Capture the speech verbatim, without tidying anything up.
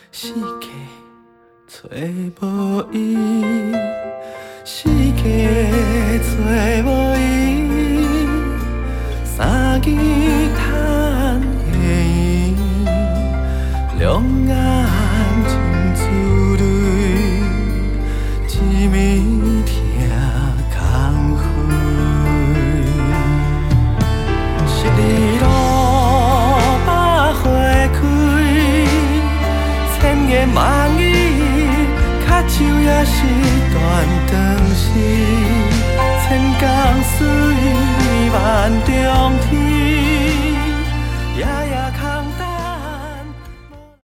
世界找无伊，世界找无伊，三更叹的伊，两眼真珠泪，一暝听空虚。十二路百花开，千言万语，较像也是段长诗。千工随万中天。